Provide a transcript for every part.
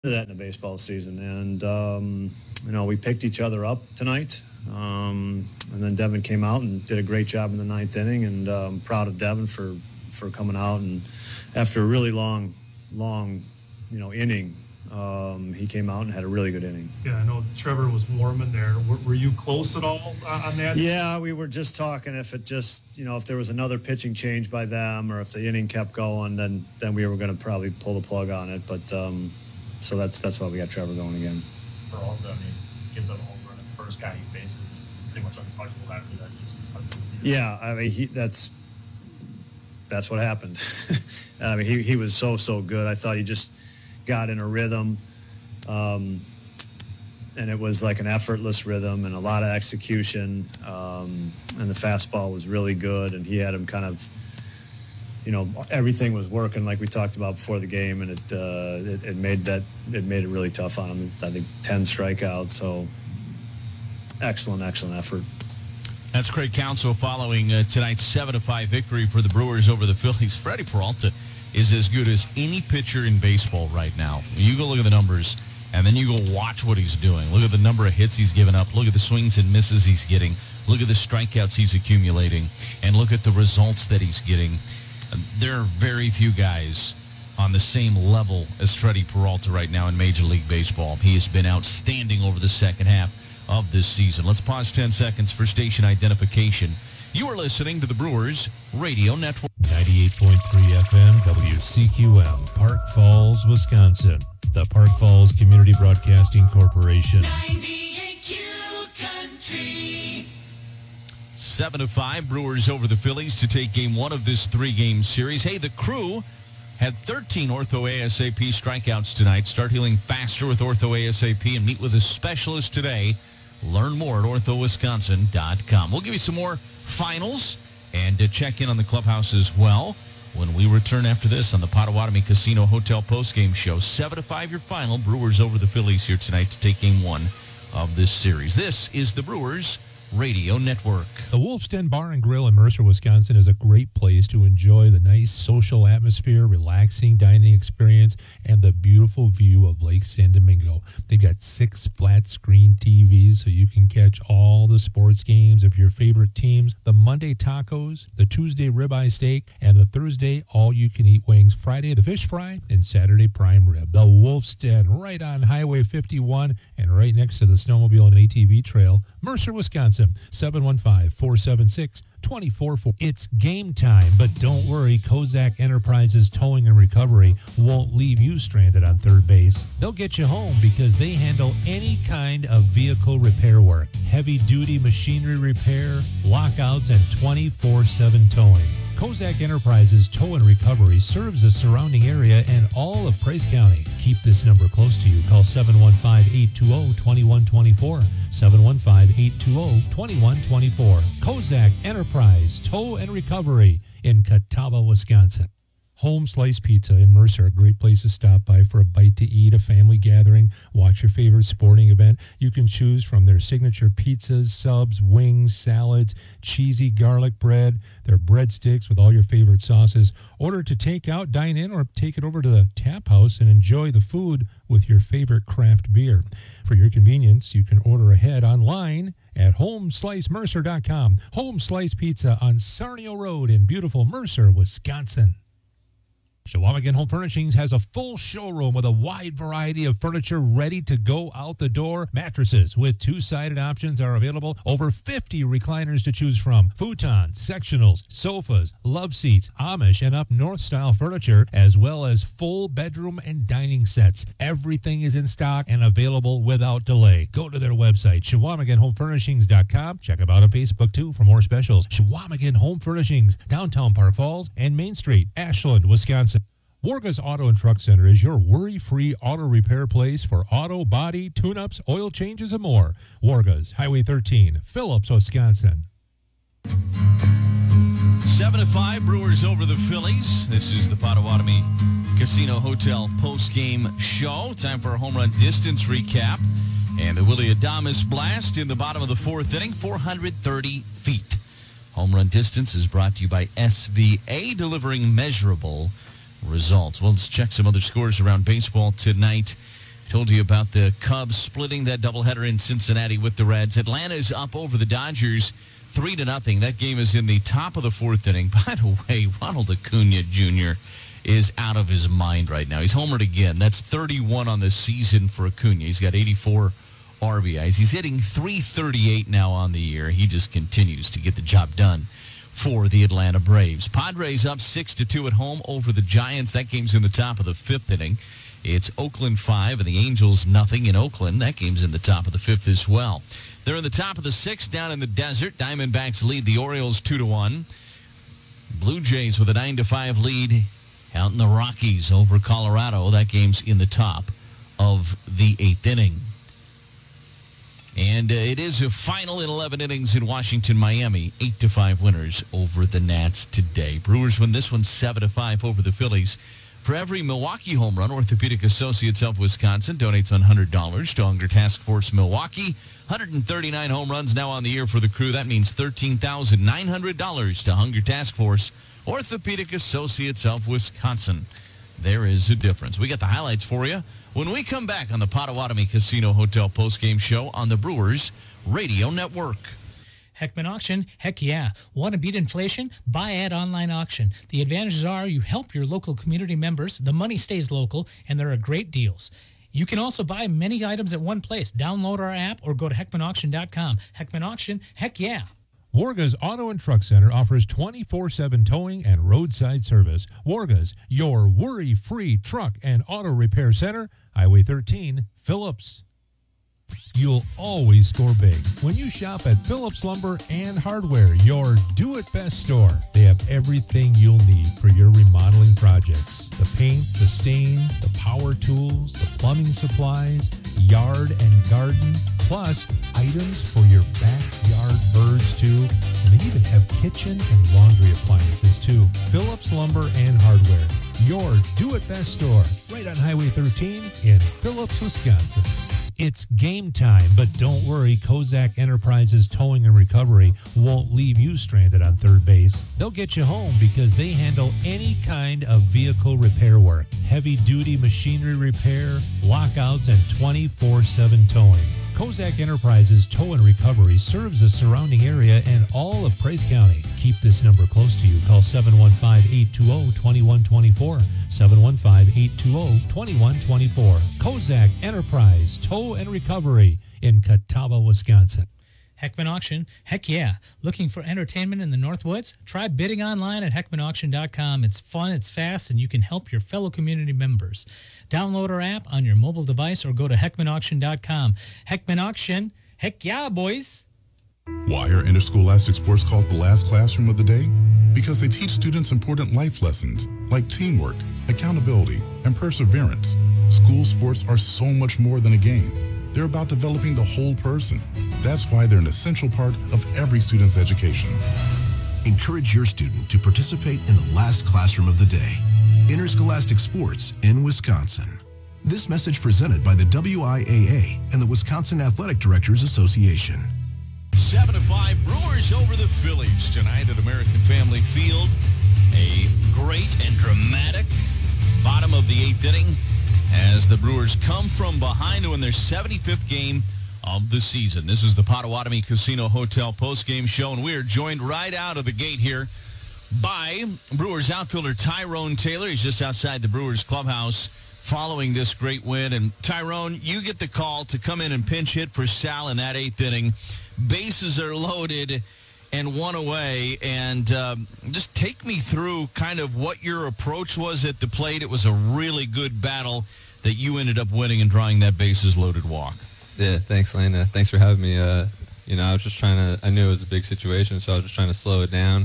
that in a baseball season. And, we picked each other up tonight. And then Devin came out and did a great job in the ninth inning. And I'm proud of Devin for coming out. And after a really long, inning, he came out and had a really good inning. Yeah, I know Trevor was warm in there. Were you close at all on that? Yeah, we were just talking if it just, if there was another pitching change by them or if the inning kept going, then we were going to probably pull the plug on it. But so that's why we got Trevor going again. Peralta, gives up a home run. The first guy he faces is pretty much untouchable after that. Yeah, that's what happened. He was so good. I thought he just got in a rhythm, and it was like an effortless rhythm and a lot of execution, and the fastball was really good, and he had him kind of, everything was working like we talked about before the game, and it made it really tough on him. I think 10 strikeouts, so excellent effort. That's Craig Counsell following tonight's 7-5 victory for the Brewers over the Phillies. Freddie Peralta is as good as any pitcher in baseball right now. You go look at the numbers, and then you go watch what he's doing. Look at the number of hits he's given up. Look at the swings and misses he's getting. Look at the strikeouts he's accumulating. And look at the results that he's getting. There are very few guys on the same level as Freddie Peralta right now in Major League Baseball. He has been outstanding over the second half of this season. Let's pause 10 seconds for station identification. You are listening to the Brewers Radio Network. 98.3 FM WCQM, Park Falls, Wisconsin. The Park Falls Community Broadcasting Corporation. 98Q Country. 7-5, Brewers over the Phillies to take game one of this three-game series. Hey, the Crew had 13 Ortho ASAP strikeouts tonight. Start healing faster with Ortho ASAP and meet with a specialist today. Learn more at orthowisconsin.com. We'll give you some more finals and check in on the clubhouse as well when we return after this on the Potawatomi Casino Hotel postgame show. 7-5 your final. Brewers over the Phillies here tonight to take game one of this series. This is the Brewers Radio Network. The Wolf's Den Bar and Grill in Mercer, Wisconsin is a great place to enjoy the nice social atmosphere, relaxing dining experience, and the beautiful view of Lake San Domingo. They got 6 flat screen TVs so you can catch all the sports games of your favorite teams, the Monday tacos, the Tuesday ribeye steak, and the Thursday all-you-can-eat wings, Friday the fish fry, and Saturday prime rib. The Wolf's Den, right on Highway 51 and right next to the snowmobile and ATV trail, Mercer, Wisconsin. 715-476-2440. It's game time, but don't worry, Kozak Enterprises Towing and Recovery won't leave you stranded on third base. They'll get you home because they handle any kind of vehicle repair work, heavy-duty machinery repair, lockouts, and 24/7 towing. Kozak Enterprises Tow and Recovery serves the surrounding area and all of Price County. Keep this number close to you. Call 715-820-2124. 715-820-2124. Kozak Enterprise Tow and Recovery in Catawba, Wisconsin. Home Slice Pizza in Mercer, a great place to stop by for a bite to eat, a family gathering, watch your favorite sporting event. You can choose from their signature pizzas, subs, wings, salads, cheesy garlic bread, their breadsticks with all your favorite sauces. Order to take out, dine in, or take it over to the tap house and enjoy the food with your favorite craft beer. For your convenience, you can order ahead online at homeslicemercer.com. Home Slice Pizza on Sarnio Road in beautiful Mercer, Wisconsin. Shawamigan Home Furnishings has a full showroom with a wide variety of furniture ready to go out the door. Mattresses with 2-sided options are available. Over 50 recliners to choose from. Futons, sectionals, sofas, love seats, Amish and up north style furniture, as well as full bedroom and dining sets. Everything is in stock and available without delay. Go to their website, ShawamiganHomeFurnishings.com. Check them out on Facebook too for more specials. Shawamigan Home Furnishings, downtown Park Falls and Main Street, Ashland, Wisconsin. Warga's Auto and Truck Center is your worry-free auto repair place for auto, body, tune-ups, oil changes, and more. Warga's, Highway 13, Phillips, Wisconsin. 7-5, Brewers over the Phillies. This is the Potawatomi Casino Hotel post-game show. Time for a home run distance recap. And the Willie Adames blast in the bottom of the fourth inning, 430 feet. Home run distance is brought to you by SVA, delivering measurable results. Well, let's check some other scores around baseball tonight. Told you about the Cubs splitting that doubleheader in Cincinnati with the Reds. Atlanta's up over the Dodgers 3-0. That game is in the top of the fourth inning. By the way, Ronald Acuna Jr. is out of his mind right now. He's homered again. That's 31 on the season for Acuna. He's got 84 RBIs. He's hitting .338 now on the year. He just continues to get the job done for the Atlanta Braves. Padres up 6-2 at home over the Giants. That game's in the top of the fifth inning. It's Oakland 5 and the Angels nothing in Oakland. That game's in the top of the fifth as well. They're in the top of the sixth down in the desert. Diamondbacks lead the Orioles 2-1. Blue Jays with a 9-5 lead out in the Rockies over Colorado. That game's in the top of the eighth inning. And it is a final in 11 innings in Washington, Miami. 8-5 winners over the Nats today. Brewers win this one 7-5 over the Phillies. For every Milwaukee home run, Orthopedic Associates of Wisconsin donates $100 to Hunger Task Force Milwaukee. 139 home runs now on the year for the crew. That means $13,900 to Hunger Task Force Orthopedic Associates of Wisconsin. There is a difference. We got the highlights for you when we come back on the Potawatomi Casino Hotel postgame show on the Brewers Radio Network. Heckman Auction, heck yeah. Want to beat inflation? Buy at online auction. The advantages are you help your local community members, the money stays local, and there are great deals. You can also buy many items at one place. Download our app or go to heckmanauction.com. Heckman Auction, heck yeah. Warga's Auto and Truck Center offers 24/7 towing and roadside service. Warga's, your worry-free truck and auto repair center, Highway 13, Phillips. You'll always score big when you shop at Phillips Lumber and Hardware, your do-it-best store. They have everything you'll need for your remodeling projects. The paint, the stain, the power tools, the plumbing supplies, yard and garden, plus items for your backyard birds too. And they even have kitchen and laundry appliances too. Phillips Lumber and Hardware, your do-it-best store, right on Highway 13 in Phillips, Wisconsin. It's game time, but don't worry, Kozak Enterprises Towing and Recovery won't leave you stranded on third base. They'll get you home because they handle any kind of vehicle repair work, heavy-duty machinery repair, lockouts, and 24/7 towing. Kozak Enterprises Tow and Recovery serves the surrounding area and all of Price County. Keep this number close to you. Call 715-820-2124. 715-820-2124. Kozak Enterprise Tow and Recovery in Catawba, Wisconsin. Heckman Auction, heck yeah. Looking for entertainment in the Northwoods? Try bidding online at heckmanauction.com. It's fun, it's fast, and you can help your fellow community members. Download our app on your mobile device or go to heckmanauction.com. Heckman Auction, heck yeah, boys. Why are interscholastic sports called the last classroom of the day? Because they teach students important life lessons like teamwork, accountability, and perseverance. School sports are so much more than a game. They're about developing the whole person. That's why they're an essential part of every student's education. Encourage your student to participate in the last classroom of the day. Interscholastic sports in Wisconsin. This message presented by the WIAA and the Wisconsin Athletic Directors Association. 7-5 Brewers over the Phillies tonight at American Family Field. A great and dramatic bottom of the eighth inning as the Brewers come from behind to win their 75th game of the season. This is the Potawatomi Casino Hotel postgame show, and we are joined right out of the gate here by Brewers outfielder Tyrone Taylor. He's just outside the Brewers clubhouse following this great win. And Tyrone, you get the call to come in and pinch hit for Sal in that eighth inning. Bases are loaded and one away. And just take me through kind of what your approach was at the plate. It was a really good battle that you ended up winning and drawing that bases loaded walk. Yeah, thanks, Lane. Thanks for having me. I was just I knew it was a big situation, so I was just trying to slow it down,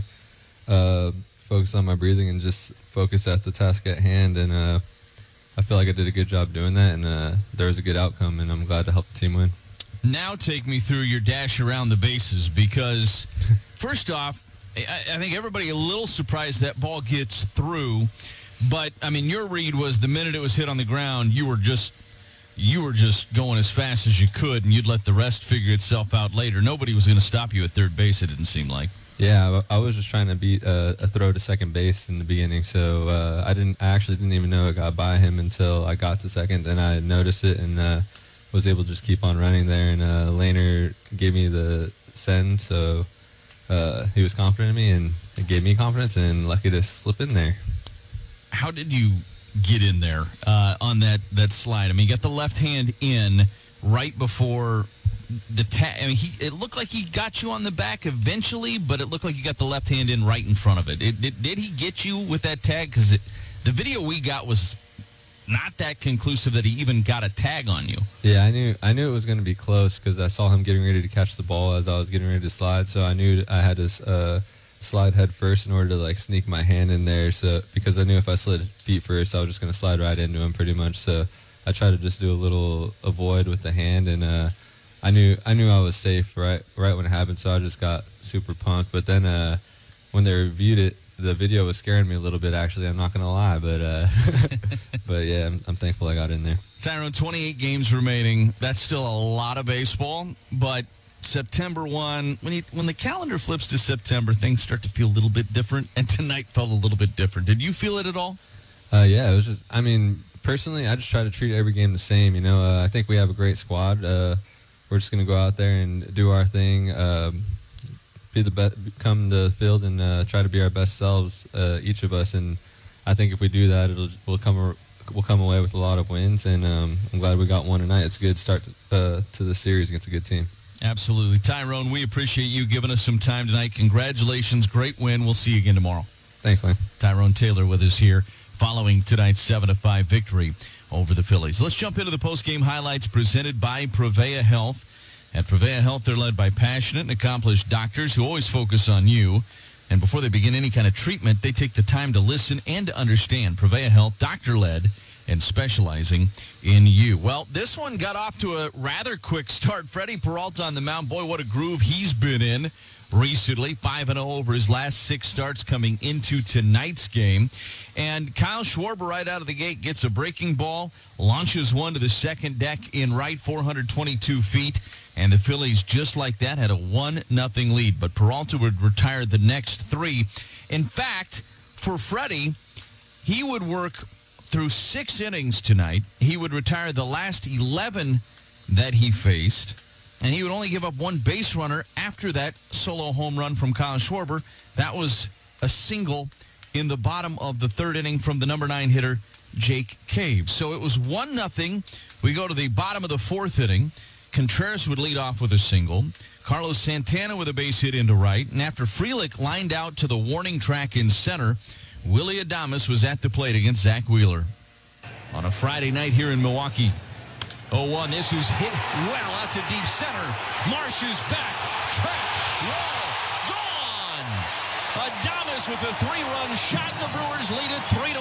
focus on my breathing, and just focus at the task at hand. And I feel like I did a good job doing that, and there was a good outcome, and I'm glad to help the team win. Now take me through your dash around the bases, because first off, I think everybody a little surprised that ball gets through. But, I mean, your read was the minute it was hit on the ground, you were just going as fast as you could, and you'd let the rest figure itself out later. Nobody was going to stop you at third base, it didn't seem like. Yeah, I was just trying to beat a throw to second base in the beginning, so I actually didn't even know it got by him until I got to second. Then I noticed it and was able to just keep on running there. And Laner gave me the send, so he was confident in me, and it gave me confidence, and lucky to slip in there. How did you get in there on that slide? I mean, you got the left hand in right before the tag. I mean, it looked like he got you on the back eventually, but it looked like you got the left hand in right in front of it. Did he get you with that tag? Because the video we got was not that conclusive that he even got a tag on you. Yeah, I knew it was going to be close because I saw him getting ready to catch the ball as I was getting ready to slide. So I knew I had to slide head first in order to like sneak my hand in there. So because I knew if I slid feet first, I was just going to slide right into him pretty much. So I tried to just do a little avoid with the hand, and I knew I was safe right when it happened. So I just got super pumped. But then when they reviewed it, the video was scaring me a little bit, actually. I'm not going to lie, but but yeah, I'm thankful I got in there. Tyrone, 28 games remaining. That's still a lot of baseball, but September 1, when the calendar flips to September, things start to feel a little bit different, and tonight felt a little bit different. Did you feel it at all? Yeah, it was just, I mean, personally, I just try to treat every game the same. You know, I think we have a great squad. We're just going to go out there and do our thing, be the best, come to the field and try to be our best selves, each of us. And I think if we do that, we'll come away with a lot of wins. And I'm glad we got one tonight. It's a good start to the series against a good team. Absolutely. Tyrone, we appreciate you giving us some time tonight. Congratulations. Great win. We'll see you again tomorrow. Thanks, Lane. Tyrone Taylor with us here following tonight's 7-5 victory over the Phillies. Let's jump into the post-game highlights presented by Prevea Health. At Prevea Health, they're led by passionate and accomplished doctors who always focus on you. And before they begin any kind of treatment, they take the time to listen and to understand. Prevea Health, doctor-led and specializing in you. Well, this one got off to a rather quick start. Freddie Peralta on the mound. Boy, what a groove he's been in recently. 5-0 over his last 6 starts coming into tonight's game. And Kyle Schwarber right out of the gate gets a breaking ball, launches one to the second deck in right, 422 feet. And the Phillies, just like that, had a 1-0 lead. But Peralta would retire the next 3. In fact, for Freddie, he would work through 6 innings tonight. He would retire the last 11 that he faced. And he would only give up 1 base runner after that solo home run from Kyle Schwarber. That was a single in the bottom of the 3rd inning from the number 9 hitter, Jake Cave. So it was 1-0. We go to the bottom of the 4th inning. Contreras would lead off with a single. Carlos Santana with a base hit into right. And after Frelick lined out to the warning track in center, Willy Adames was at the plate against Zach Wheeler. On a Friday night here in Milwaukee. 0-1. This is hit well out to deep center. Marsh is back. Track. Wall. Gone. Adames with a 3-run shot. The Brewers lead it 3-1.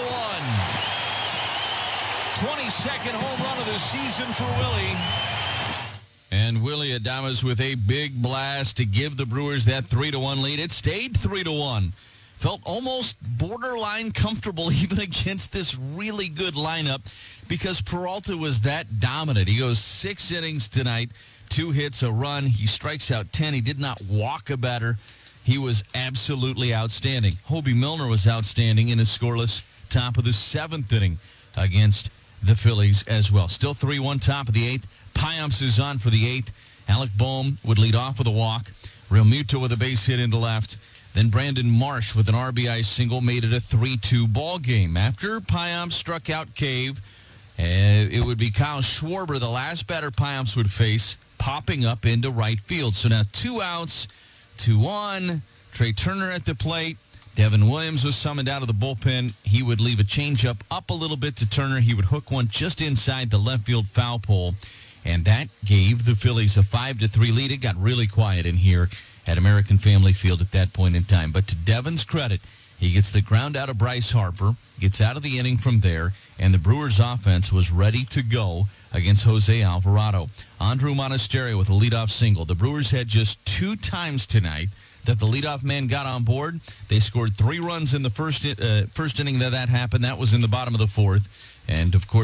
22nd home run of the season for Willie. And Willy Adames with a big blast to give the Brewers that 3-1 lead. It stayed 3-1. Felt almost borderline comfortable even against this really good lineup because Peralta was that dominant. He goes 6 innings tonight, 2 hits, a run. He strikes out 10. He did not walk a batter. He was absolutely outstanding. Hobie Milner was outstanding in his scoreless top of the 7th inning against the Phillies as well. Still 3-1 top of the 8th. Piamps is on for the 8th. Alec Boehm would lead off with a walk. Real Muto with a base hit into left. Then Brandon Marsh with an RBI single made it a 3-2 ball game. After Piamps struck out Cave, it would be Kyle Schwarber, the last batter Piamps would face, popping up into right field. So now 2 outs, 2 on. Trey Turner at the plate. Devin Williams was summoned out of the bullpen. He would leave a changeup up a little bit to Turner. He would hook one just inside the left field foul pole. And that gave the Phillies a 5-3 lead. It got really quiet in here at American Family Field at that point in time. But to Devin's credit, he gets the ground out of Bryce Harper, gets out of the inning from there, and the Brewers' offense was ready to go against Jose Alvarado. Andrew Monasterio with a leadoff single. The Brewers had just 2 times tonight that the leadoff man got on board. They scored 3 runs in the first inning that happened. That was in the bottom of the 4th. And, of course,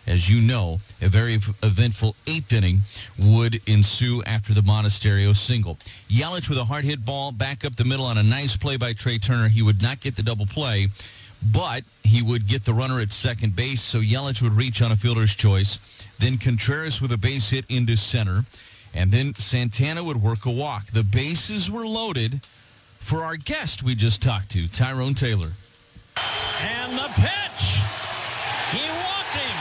as you know, a very eventful 8th inning would ensue after the Monasterio single. Yelich with a hard hit ball back up the middle on a nice play by Trey Turner. He would not get the double play, but he would get the runner at second base, so Yelich would reach on a fielder's choice. Then Contreras with a base hit into center, and then Santana would work a walk. The bases were loaded for our guest we just talked to, Tyrone Taylor. And the pitch. He walked him.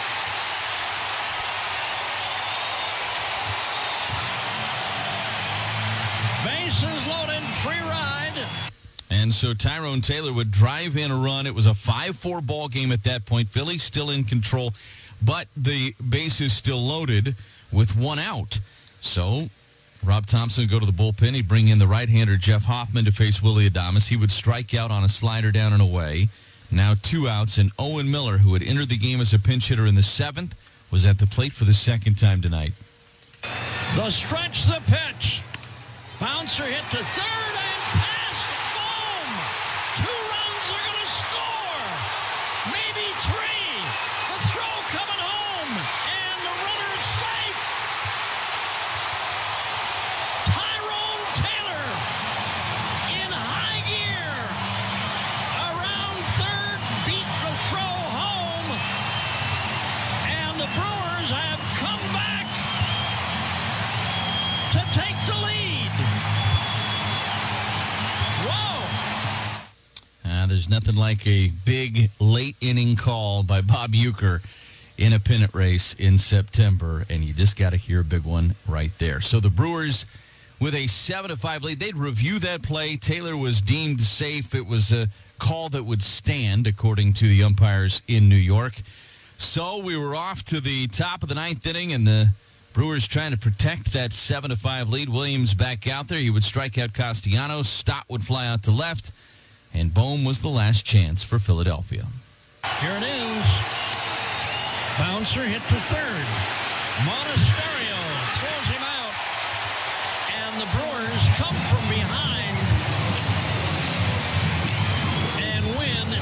Bases loaded, free ride. And so Tyrone Taylor would drive in a run. It was a 5-4 ball game at that point. Philly still in control, but the base is still loaded with one out. So Rob Thompson would go to the bullpen. He'd bring in the right-hander Jeff Hoffman to face Willie Adames. He would strike out on a slider down and away. Now 2 outs, and Owen Miller, who had entered the game as a pinch hitter in the 7th, was at the plate for the second time tonight. The stretch, the pitch. Bouncer hit to third and past. Boom! 2 runs are going to score. Maybe 3. The throw coming home, and the runner's safe. Tyrone Taylor in high gear. Around third, beat the throw home. And the Brewers have come back to take the lead. Whoa! There's nothing like a big late inning call by Bob Uecker in a pennant race in September, and you just got to hear a big one right there. So the Brewers with a 7-5 lead. They'd review that play. Taylor was deemed safe. It was a call that would stand, according to the umpires in New York. So we were off to the top of the 9th inning, and the Brewers trying to protect that 7-5 lead. Williams back out there. He would strike out Castellanos. Stott would fly out to left, and Bohm was the last chance for Philadelphia. Here it is. Bouncer hit to third. Monasterio throws him out. And the Brewers come from behind and win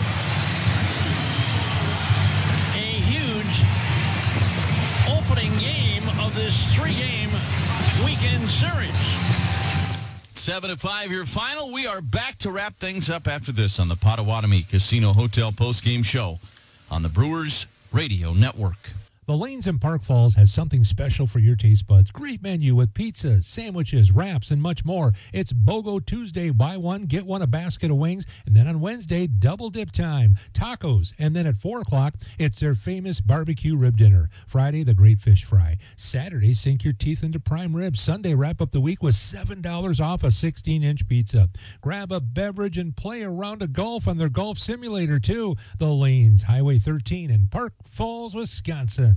a huge opening game of this 3-game weekend series. 7-5 your final. We are back to wrap things up after this on the Potawatomi Casino Hotel postgame show on the Brewers Radio Network. The Lanes in Park Falls has something special for your taste buds. Great menu with pizzas, sandwiches, wraps, and much more. It's BOGO Tuesday. Buy one, get one, a basket of wings. And then on Wednesday, double dip time. Tacos. And then at 4 o'clock, it's their famous barbecue rib dinner. Friday, the great fish fry. Saturday, sink your teeth into prime ribs. Sunday, wrap up the week with $7 off a 16-inch pizza. Grab a beverage and play a round of golf on their golf simulator, too. The Lanes, Highway 13 in Park Falls, Wisconsin.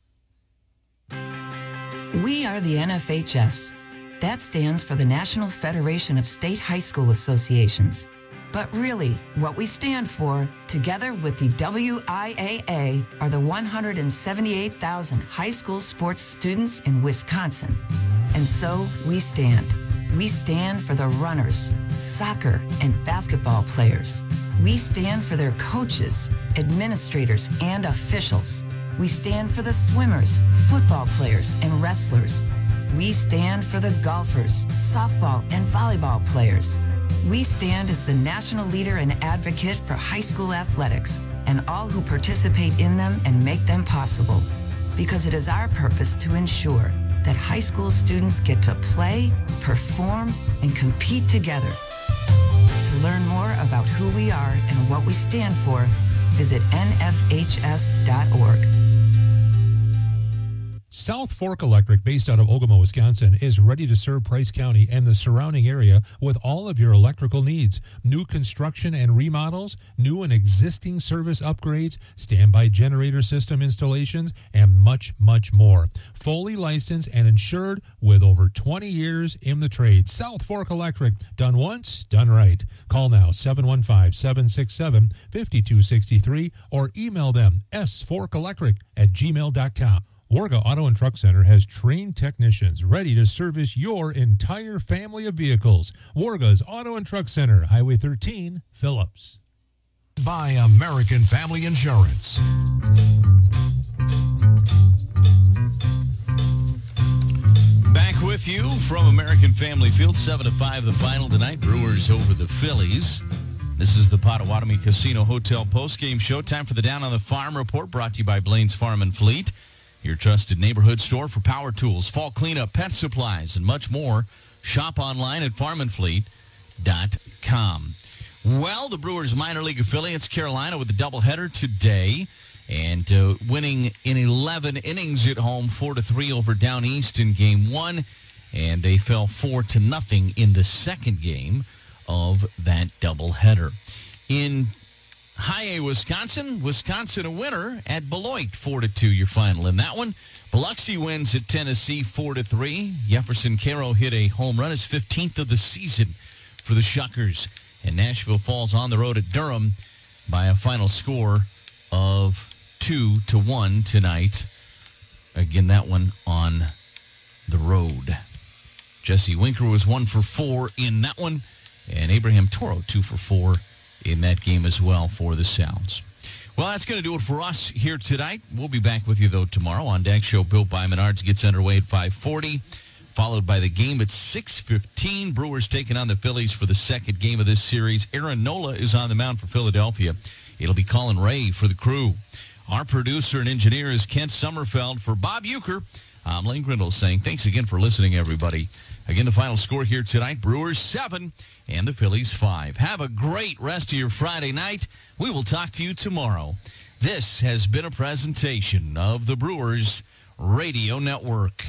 We are the NFHS. That stands for the National Federation of State High School Associations. But really, what we stand for, together with the WIAA, are the 178,000 high school sports students in Wisconsin. And so we stand. We stand for the runners, soccer, and basketball players. We stand for their coaches, administrators, and officials. We stand for the swimmers, football players, and wrestlers. We stand for the golfers, softball, and volleyball players. We stand as the national leader and advocate for high school athletics and all who participate in them and make them possible. Because it is our purpose to ensure that high school students get to play, perform, and compete together. To learn more about who we are and what we stand for, visit nfhs.org. South Fork Electric, based out of Ogama, Wisconsin, is ready to serve Price County and the surrounding area with all of your electrical needs. New construction and remodels, new and existing service upgrades, standby generator system installations, and much, much more. Fully licensed and insured with over 20 years in the trade. South Fork Electric, done once, done right. Call now, 715-767-5263, or email them, sforkelectric@gmail.com. Warga Auto and Truck Center has trained technicians ready to service your entire family of vehicles. Warga's Auto and Truck Center, Highway 13, Phillips. By American Family Insurance. Lakeview from American Family Field. 7-5 the final tonight. Brewers over the Phillies. This is the Potawatomi Casino Hotel postgame show. Time for the Down on the Farm report, brought to you by Blaine's Farm and Fleet, your trusted neighborhood store for power tools, fall cleanup, pet supplies, and much more. Shop online at farmandfleet.com. Well, the Brewers minor league affiliates, Carolina, with a doubleheader today, and winning in 11 innings at home, 4-3 over Down East in Game 1, and they fell 4-0 in the second game of that doubleheader. In High A, Wisconsin a winner at Beloit, 4-2 your final in that one. Biloxi wins at Tennessee 4-3. Jefferson Caro hit a home run, his 15th of the season for the Shuckers. And Nashville falls on the road at Durham by a final score of 2-1 tonight. Again, that one on the road. Jesse Winker was 1 for 4 in that one. And Abraham Toro, 2 for 4 in that game as well for the Sounds. Well, that's going to do it for us here tonight. We'll be back with you, though, tomorrow on Deck Show. Built by Menards gets underway at 5:40, followed by the game at 6:15. Brewers taking on the Phillies for the second game of this series. Aaron Nola is on the mound for Philadelphia. It'll be Colin Ray for the Crew. Our producer and engineer is Kent Sommerfeld. For Bob Uecker, I'm Lane Grindle saying thanks again for listening, everybody. Again, the final score here tonight, Brewers 7 and the Phillies 5. Have a great rest of your Friday night. We will talk to you tomorrow. This has been a presentation of the Brewers Radio Network.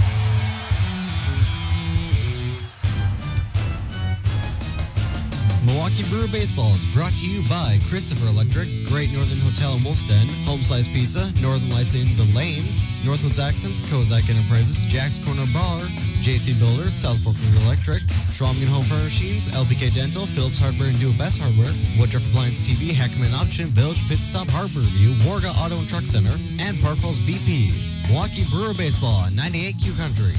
Milwaukee Brewer Baseball is brought to you by Christopher Electric, Great Northern Hotel in Woolsten, Home Slice Pizza, Northern Lights in the Lanes, Northwoods Accents, Kozak Enterprises, Jack's Corner Bar, JC Builders, South Fork Electric, Schwalmgen Home Furnishings, LPK Dental, Phillips Hardware and Do It Best Hardware, Woodruff Appliance TV, Heckman Auction, Village Pit Stop, Harbor Review, Warga Auto and Truck Center, and Park Falls BP. Milwaukee Brewer Baseball, 98Q Country.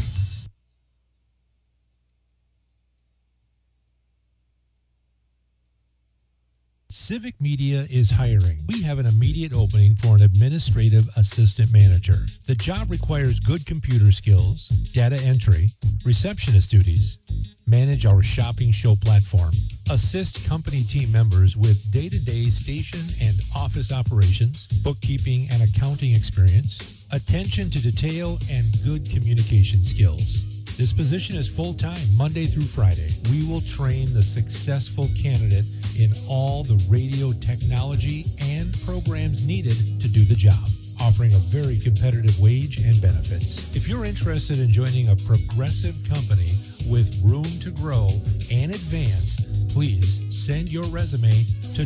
Civic Media is hiring. We have an immediate opening for an administrative assistant manager. The job requires good computer skills, data entry, receptionist duties, manage our shopping show platform, assist company team members with day-to-day station and office operations, bookkeeping and accounting experience, attention to detail, and good communication skills. This position is full-time, Monday through Friday. We will train the successful candidate in all the radio technology and programs needed to do the job, offering a very competitive wage and benefits. If you're interested in joining a progressive company with room to grow and advance, please send your resume to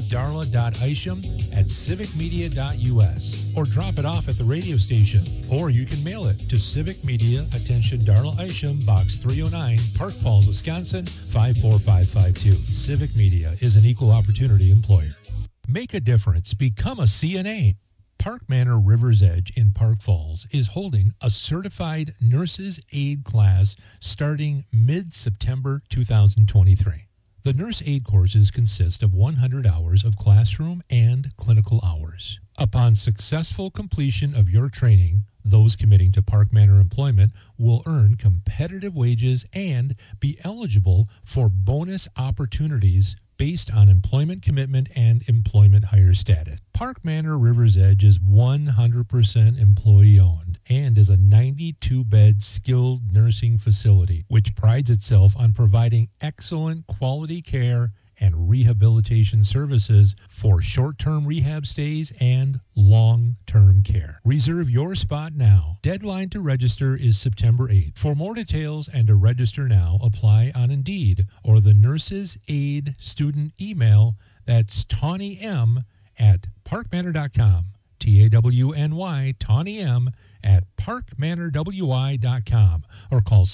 darla.isham@civicmedia.us or drop it off at the radio station. Or you can mail it to Civic Media, attention Darla Isham, Box 309, Park Falls, Wisconsin, 54552. Civic Media is an equal opportunity employer. Make a difference. Become a CNA. Park Manor River's Edge in Park Falls is holding a certified nurse's aide class starting mid-September 2023. The nurse aide courses consist of 100 hours of classroom and clinical hours. Upon successful completion of your training, those committing to Park Manor employment will earn competitive wages and be eligible for bonus opportunities based on employment commitment and employment hire status. Park Manor River's Edge is 100% employee-owned and is a 92-bed skilled nursing facility, which prides itself on providing excellent quality care and rehabilitation services for short-term rehab stays and long-term care. Reserve your spot now. Deadline to register is September 8th. For more details and to register now, apply on Indeed or the Nurses Aid student email. That's Tawny M at parkmanor.com. TAWNY, Tawny M at parkmanorwi.com or call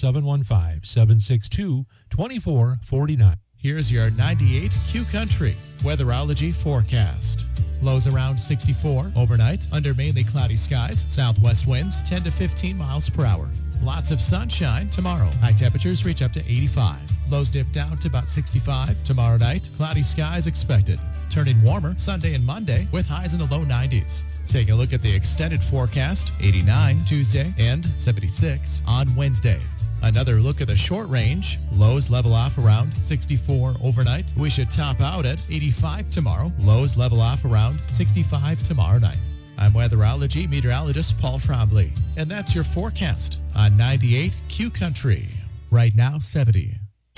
715-762-2449. Here's your 98 Q Country weatherology forecast. Lows around 64 overnight under mainly cloudy skies. Southwest winds 10 to 15 miles per hour. Lots of sunshine tomorrow. High temperatures reach up to 85. Lows dip down to about 65. Tomorrow night, cloudy skies expected. Turning warmer Sunday and Monday with highs in the low 90s. Take a look at the extended forecast. 89 Tuesday and 76 on Wednesday. Another look at the short range. Lows level off around 64 overnight. We should top out at 85 tomorrow. Lows level off around 65 tomorrow night. I'm weatherology meteorologist Paul Trombley, and that's your forecast on 98 Q Country. Right now, 70.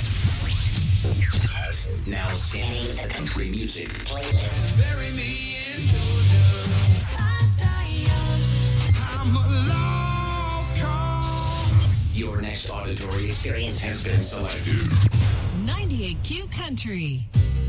Now singing the country music playlist. Bury me in Georgia. I'm a lost cause. Your next auditory experience has been selected. 98 Q Country.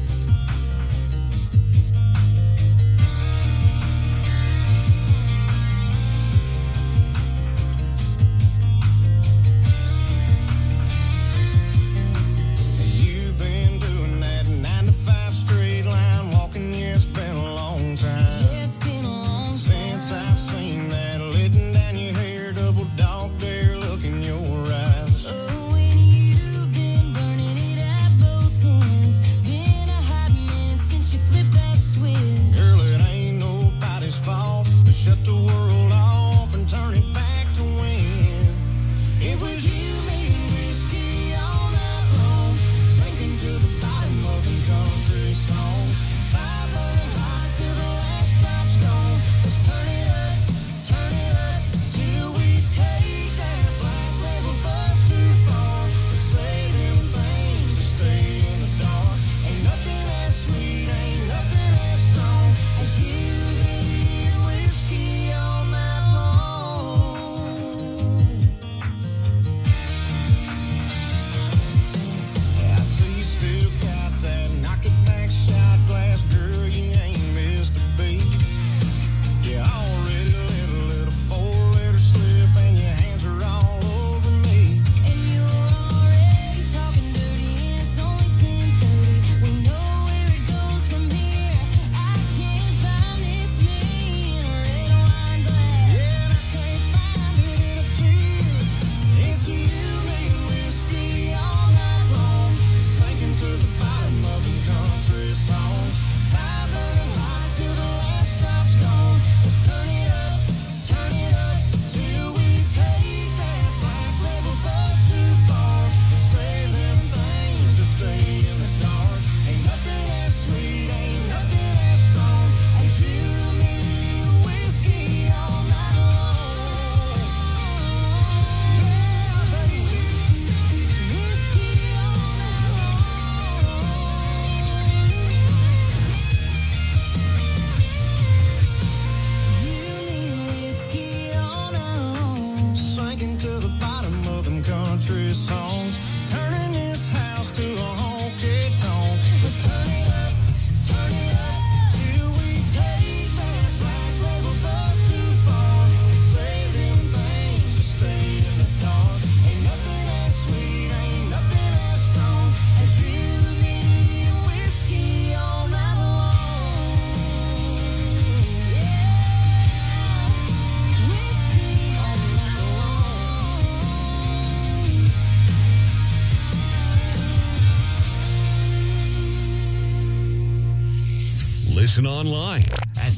Listen online at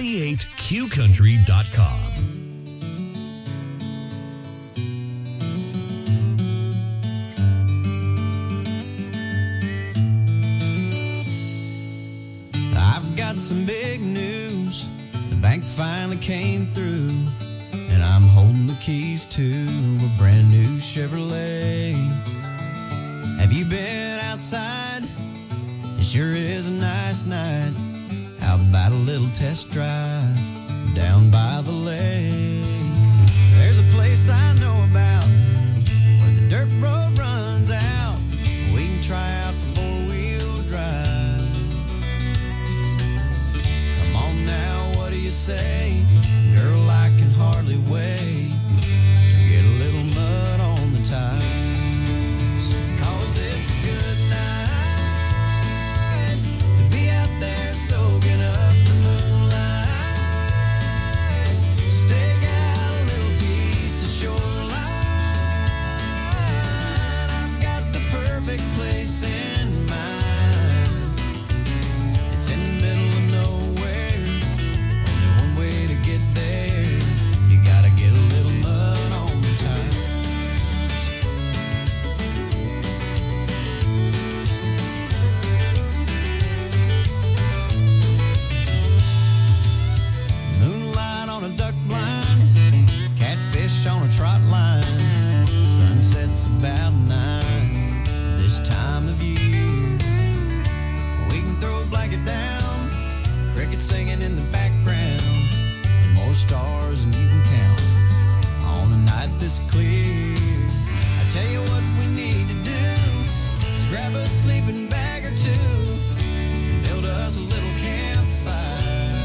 98qcountry.com. I've got some big news. The bank finally came through, and I'm holding the keys to a brand new Chevrolet. Have you been outside? It sure is a nice night. How about a little test drive down by the lake? There's a place I know about where the dirt road runs out. We can try out the four-wheel drive. Come on now, what do you say? Girl, I can hardly wait to get a little mud on the tires. 'Cause it's a good night to be out there soaking up the moonlight. Stake out a little piece of shoreline. stars and you can count on a night this clear. I tell you what we need to do is grab a sleeping bag or two and build us a little campfire.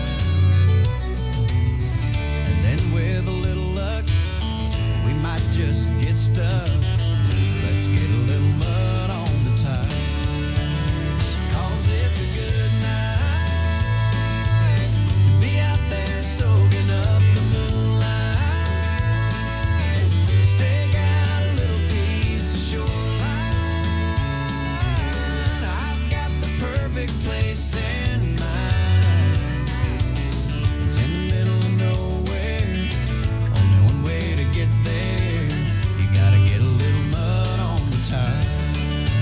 And then with a little luck, we might just get stuck. Let's get a little mud on the tires, 'cause it's a good night to be out there soaking up the moonlight. Stake out a little piece of shoreline. I've got the perfect place in mind. It's in the middle of nowhere, only one way to get there. You gotta get a little mud on the tires.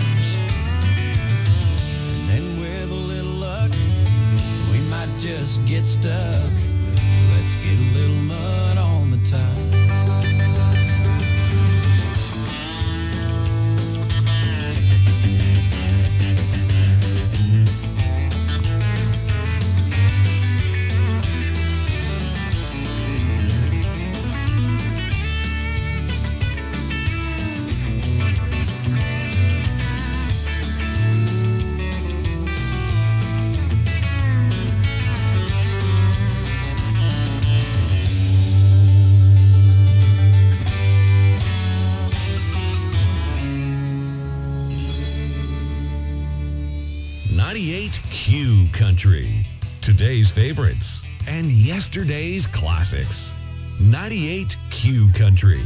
And then with a little luck, we might just get stuck. Let's get a little mud on the tires. Q Country. Today's favorites and yesterday's classics. 98 Q Country.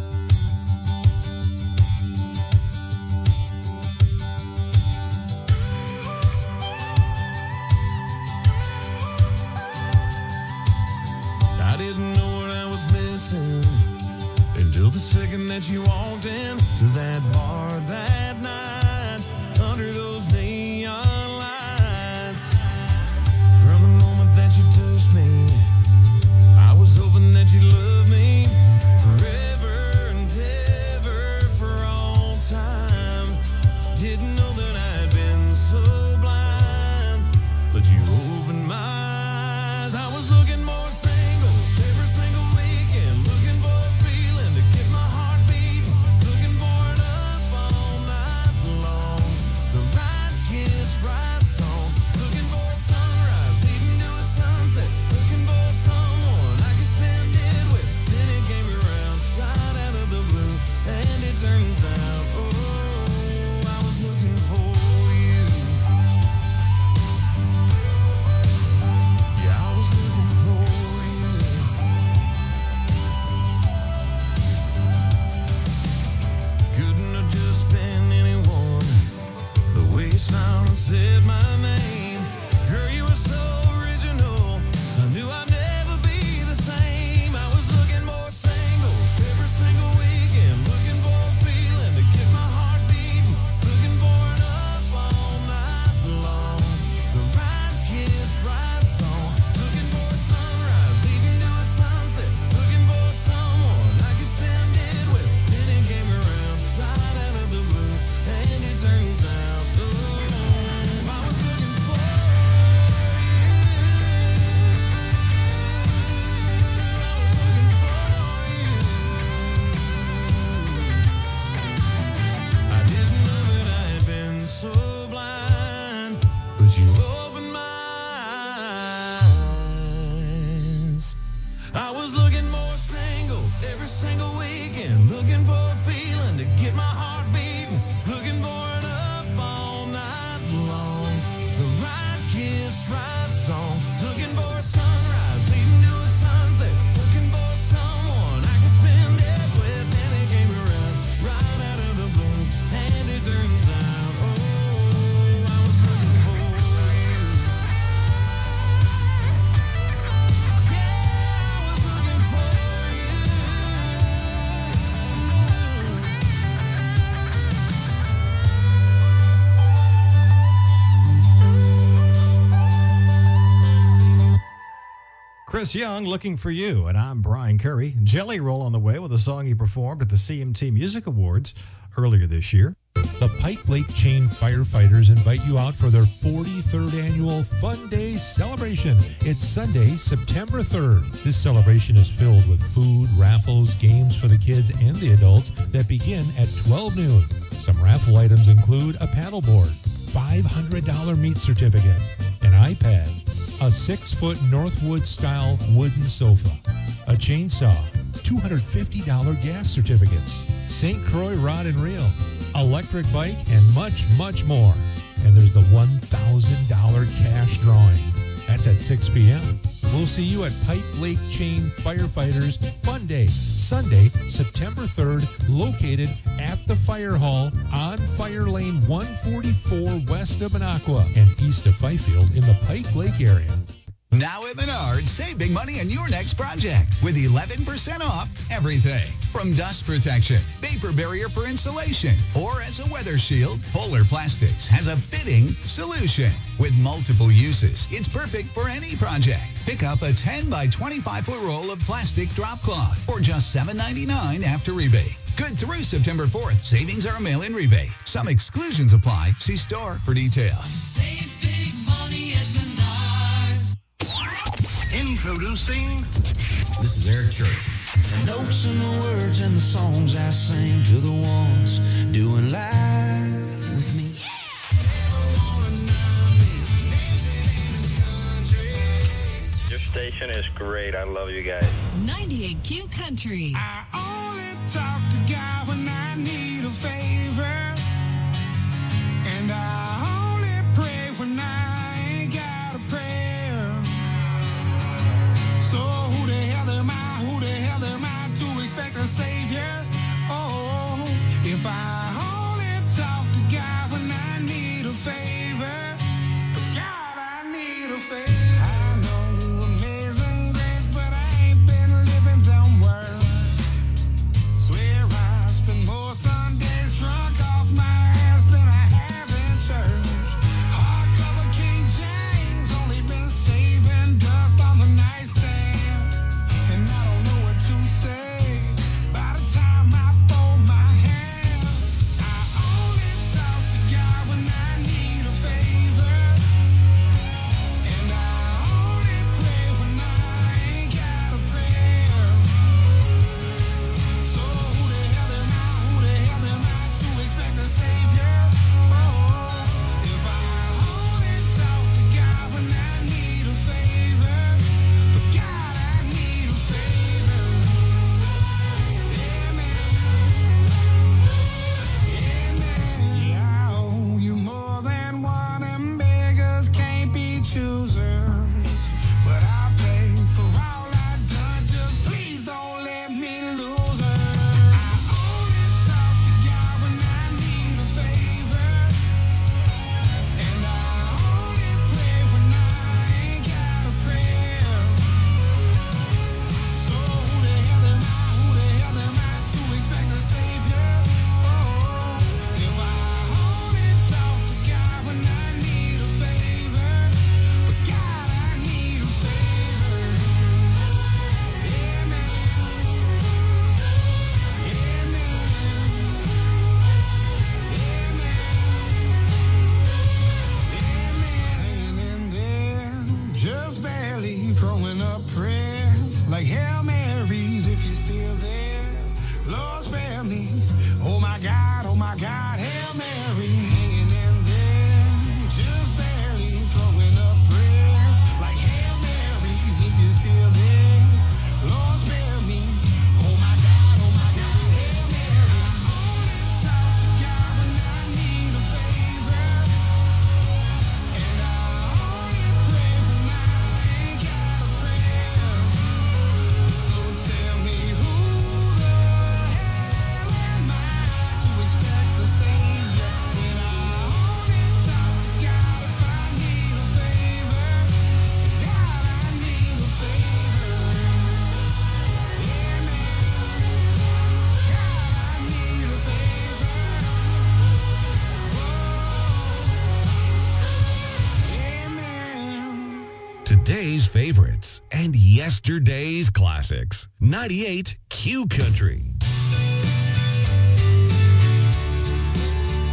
I didn't know what I was missing until the second that you walked in to that bar that night under those neon lights. From the moment that you touched me, I was hoping that you loved me forever and ever for all time. Didn't know that I'd been so blind, but you opened my eyes. I was looking more single every single weekend, looking for a feeling to get my heart beating, looking for it up all night long. The right kiss, right song, looking for a sunrise, leading to a sunset, looking for someone I could spend it with. Then it came around right out of the blue, and it turns out, oh, I was looking for you. Yeah, I was looking for you. Couldn't have just been anyone. The way you smiled and said my name, girl, you were so original. I knew I'd never be the same. I was looking more single every single weekend, looking for a feeling to get my heart beating, looking for it up all night long. The right kiss, right song, looking for a sunrise, leading to a sunset, looking for someone I could spend it with. Then it came around right out of the blue, and it turns out, oh, I was looking for you. I didn't know that I had been so blind, but you opened my eyes. I was looking more single every single weekend, looking for a feeling to get my heart beating, looking for it up all night long. The right kiss, right song, looking for a sunrise, leading to a sunset, looking for someone I could spend it with. And it came around right out of the blue, and it turns out, oh, I was looking for you. Chris Young, Looking for You, and I'm Brian Curry. Jelly Roll on the way with a song he performed at the CMT Music Awards earlier this year. The Pike Lake Chain Firefighters invite you out for their 43rd annual Fun Day celebration. It's Sunday, September 3rd. This celebration is filled with food, raffles, games for the kids and the adults that begin at 12 noon. Some raffle items include a paddleboard, $500 meat certificate, an iPad, a 6-foot Northwood-style wooden sofa, a chainsaw, $250 gas certificates, St. Croix rod and reel, electric bike, and much, much more. And there's the $1,000 cash drawing. That's at 6 p.m. We'll see you at Pike Lake Chain Firefighters Fun Day, Sunday, September 3rd, located at the Fire Hall on Fire Lane 144 west of Minocqua and east of Fifield in the Pike Lake area. Now at Menards, save big money on your next project with 11% off everything. From dust protection, vapor barrier for insulation, or as a weather shield, Polar Plastics has a fitting solution. With multiple uses, it's perfect for any project. Pick up a 10 by 25-foot roll of plastic drop cloth for just $7.99 after rebate. Good through September 4th. Savings are a mail-in rebate. Some exclusions apply. See store for details. Save big money at Menards. Introducing. This is Eric Church. The notes and the words and the songs I sing to the ones doing live with me. Your station is great. I love you guys. 98Q Country. I only talk to God when I need a favor. And I only pray when I ain't got a prayer. So who the hell am I? Who the hell am I to expect a savior? Oh, if I only talk to God when I need a favor. God, I need a favor. I know amazing grace, but I ain't been living them words. Swear I spend more Sundays drunk off my ass than I have in church. Hardcover King James, only been saving dust on the nightstand. And I don't know what to say by the time I fold my hands. I only talk to God when I need a favor. And I only pray when I ain't got a prayer. So who the hell am I? Who the hell am I to expect a savior? Oh, if I only talk to God when I need a favor. But God, I need a favor. Yeah, man. Yeah, man. Yeah, I owe you more than one, and beggars can't be choosers. But I pay for all I've done. Just please don't let me lose her. I only talk to God when I need a favor. And I only pray when I ain't got a prayer. So who the hell am I? Who the hell am I to expect a savior? Oh, if I only talk to God when I need a favor. But God, I need a favor. Yeah, man. Yeah, man. Yeah, man. Hanging in there, just barely throwing up prayers like Hail Marys if you're still there. Lord, spare me. Oh my God, Hail Mary. Hanging in there, just barely throwing up prayers like Hail Marys if you're still there. Lord, spare me. Oh my God, Hail Mary. I only talk to God when I need a favor. And I only pray when I ain't got a prayer. So tell me who the hell am I to expect the savior? And I only talk to God if I need a favor. God, I need a favor. Yeah, man. God, I need a favor. Yeah, man. Today's favorites and yesterday's classics. 98 Q Country.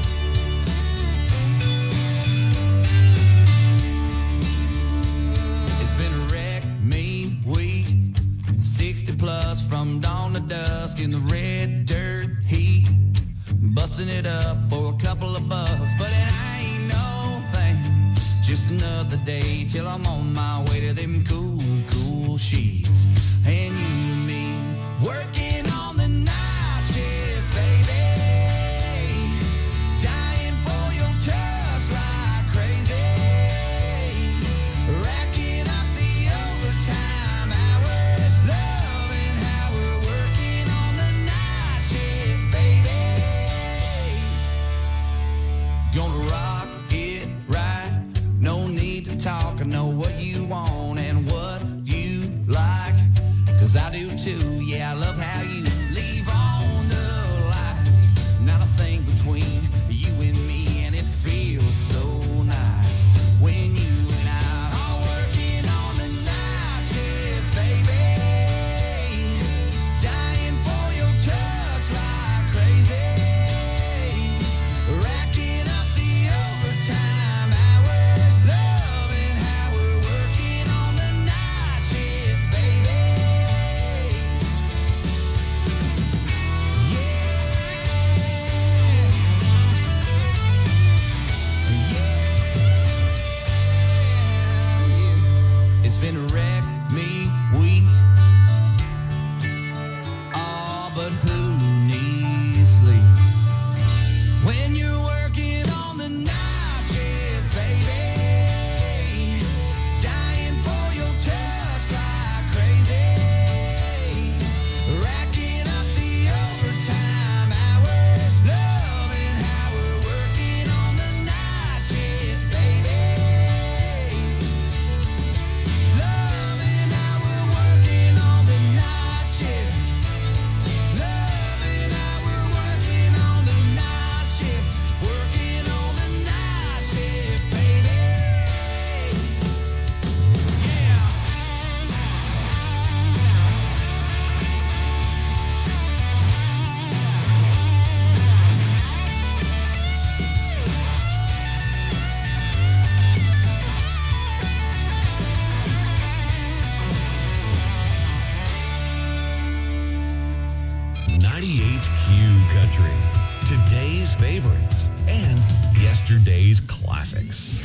red dirt heat, busting it up for a couple of bucks. But it ain't no thing, just another day till I'm on my way to them cool, cool sheets. And you and me working on the night shift, baby, dying for your touch like crazy, racking up the overtime hours, loving how we're working on the night shift, baby. Gonna rock it right, no need to talk, I know what you want and what you like, 'cause I do too, yeah, I love how you leave on the lights, not a thing between you and me, and it feels so nice when you and I are working on the night shift, baby, dying for your touch like crazy, racking up the overtime hours, loving how we're working on the night shift, baby. It's been a wreck me week. Oh, but who needs sleep when you're working on the night shift, baby, dying for your touch like crazy, racking up the overtime hours, loving how we're working on the night shift, baby. Loving how we're working on the night shift. Loving how we're working on the night shift. Working on the night shift, baby. Yeah. Q Country. Today's favorites and yesterday's classics.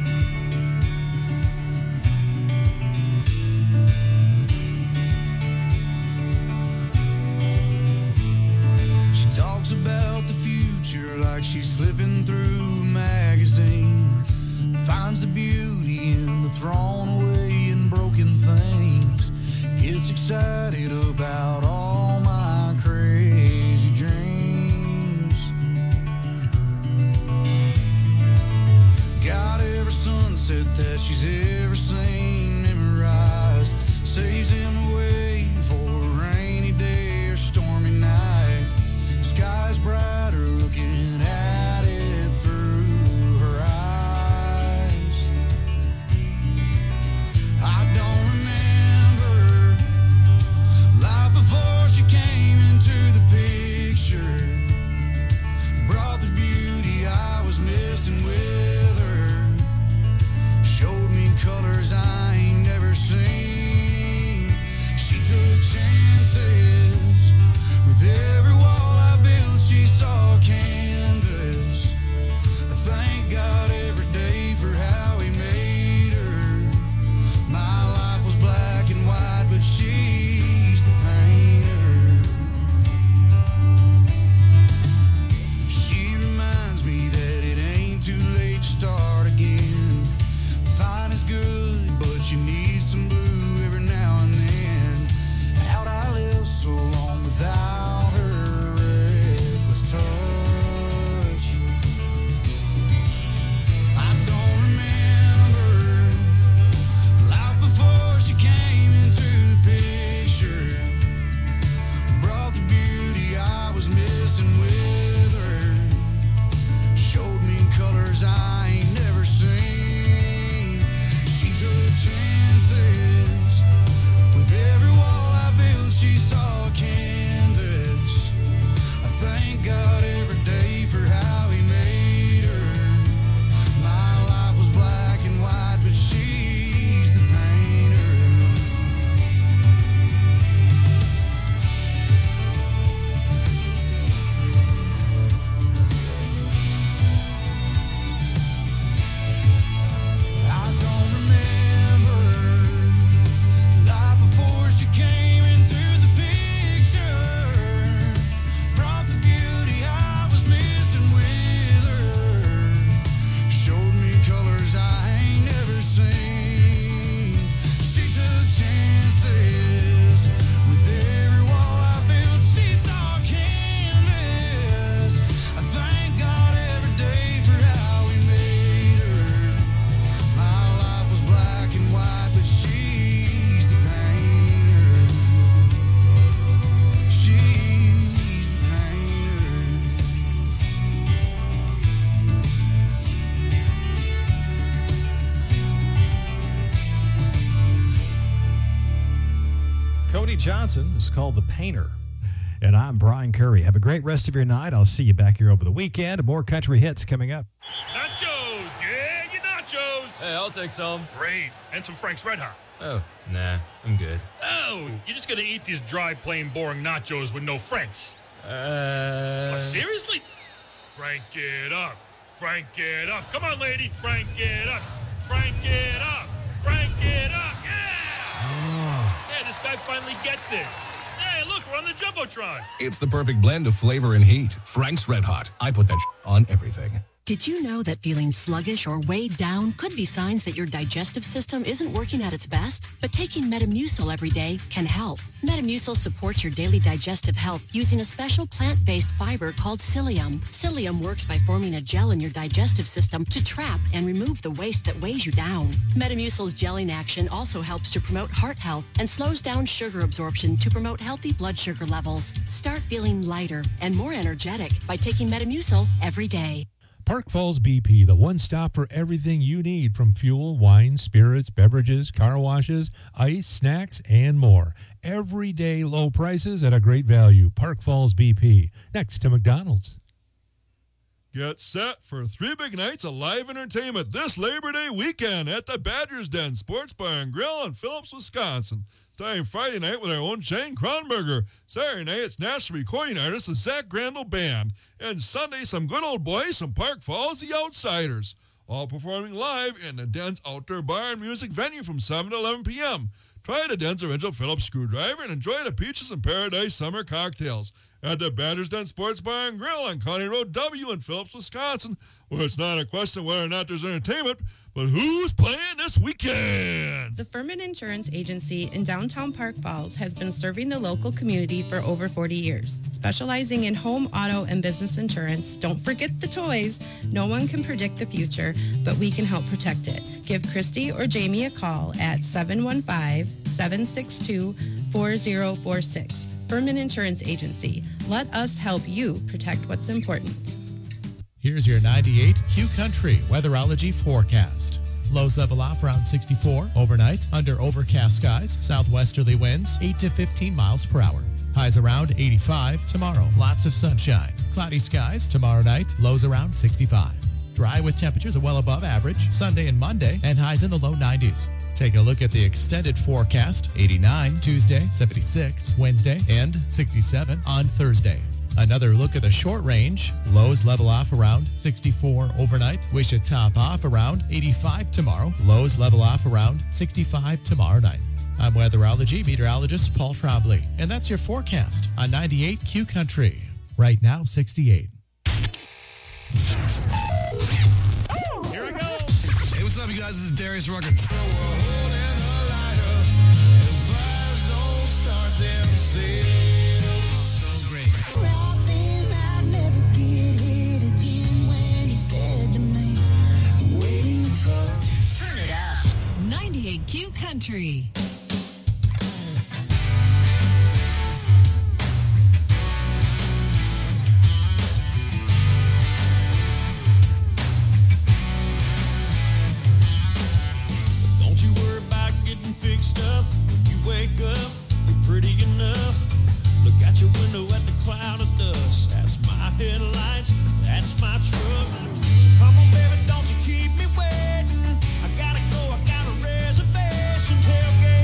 She talks about the future like she's flipping through a magazine. Finds the beauty in the thrown away and broken things. Gets excited about all my crazy dreams. Got every sunset that she's ever seen memorized. Saves him away for a rainy day or stormy night. Sky's brighter looking at it through her eyes. I don't remember Nate Johnson is called The Painter. And I'm Brian Curry. Have a great rest of your night. I'll see you back here over the weekend. More country hits coming up. Nachos! Yeah, your nachos! Hey, I'll take some. Great. And some Frank's Red Hot. Oh, nah, I'm good. Oh, you're just gonna eat these dry, plain, boring nachos with no Franks? What, seriously? Frank it up. Frank it up. Come on, lady. Frank it up. Frank it up. Frank it up. Yeah! Yeah, this guy finally gets it. Hey, look, we're on the Jumbotron. It's the perfect blend of flavor and heat. Frank's Red Hot. I put that on everything. Did you know that feeling sluggish or weighed down could be signs that your digestive system isn't working at its best? But taking Metamucil every day can help. Metamucil supports your daily digestive health using a special plant-based fiber called psyllium. Psyllium works by forming a gel in your digestive system to trap and remove the waste that weighs you down. Metamucil's gelling action also helps to promote heart health and slows down sugar absorption to promote healthy blood sugar levels. Start feeling lighter and more energetic by taking Metamucil every day. Park Falls BP, the one stop for everything you need from fuel, wine, spirits, beverages, car washes, ice, snacks, and more. Everyday low prices at a great value. Park Falls BP, next to McDonald's. Get set for 3 big nights of live entertainment this Labor Day weekend at the Badger's Den Sports Bar and Grill in Phillips, Wisconsin. Starting Friday night with our own Shane Kronberger. Saturday night, it's national recording artist, the Zach Grandel Band. And Sunday, some good old boys from Park Falls, the Outsiders. All performing live in the Den's Outdoor Bar and Music venue from 7 to 11 p.m. Try the Den's original Phillips screwdriver and enjoy the Peaches in Paradise summer cocktails at the Badger's Den Sports Bar and Grill on County Road W in Phillips, Wisconsin, where it's not a question of whether or not there's entertainment, but who's playing this weekend? The Furman Insurance Agency in downtown Park Falls has been serving the local community for over 40 years. Specializing in home, auto, and business insurance, don't forget the toys. No one can predict the future, but we can help protect it. Give Christy or Jamie a call at 715-762-4046. Furman Insurance Agency. Let us help you protect what's important. Here's your 98 Q Country weatherology forecast. Lows level off around 64 overnight. Under overcast skies, southwesterly winds 8 to 15 miles per hour. Highs around 85 tomorrow. Lots of sunshine. Cloudy skies tomorrow night. Lows around 65. Dry with temperatures well above average Sunday and Monday, and highs in the low 90s. Take a look at the extended forecast. 89 Tuesday, 76 Wednesday, and 67 on Thursday. Another look at the short range. Lows level off around 64 overnight. We should top off around 85 tomorrow. Lows level off around 65 tomorrow night. I'm weatherology meteorologist Paul Trombley, and that's your forecast on 98 Q Country. Right now, 68. Here we go. Hey, what's up, you guys? This is Darius Rucker. Turn it up. 98 Q Country. Don't you worry about getting fixed up. When you wake up, you're pretty enough. Look out your window at the cloud of dust. That's my headlights. That's my truck. Come on, baby, don't you keep me waiting. I gotta go, I got a reservation. Tailgate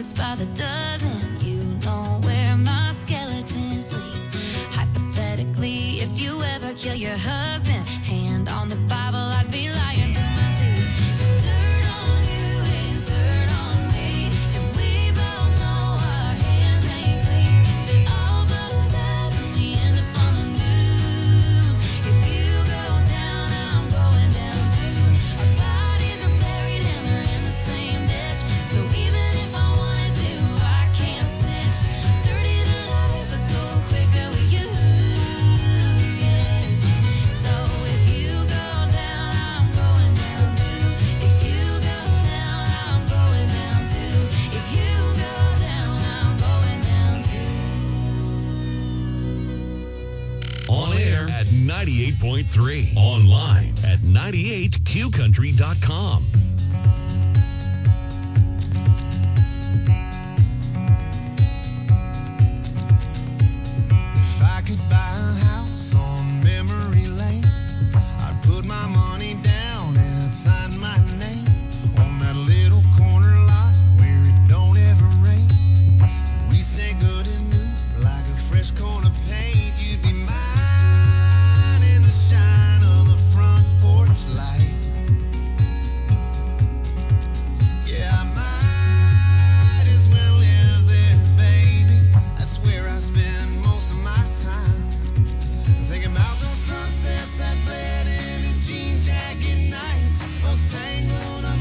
secrets by the dozen. You know where my skeletons sleep. Hypothetically, if you ever kill your husband, hand on the Bible, I'd be lying through my teeth. 'Cause dirt on you is dirt on me, and we both know our hands ain't clean. If it all blows up and we end up on the news, if you go down, I'm going down too. Our bodies are buried and they're in the same ditch, so even if I wanted to, I can't snitch. 30 to life would go quicker with you, yeah. So if you go down, I'm going down too. If you go down, I'm going down too. If you go down, I'm going down too. On air at 98.3. Online at 98qcountry.com. If I could buy a house on memory lane, I'd put my money down and I'd sign my name on that little corner lot where it don't ever rain. We'd stay good as new, like a fresh coat of paint. You'd be mine in the shine of the front porch light. Yeah, I might as well live there, baby. That's where I spend most of my time. Thinking about those sunsets that bled into jean jacket nights, those tangled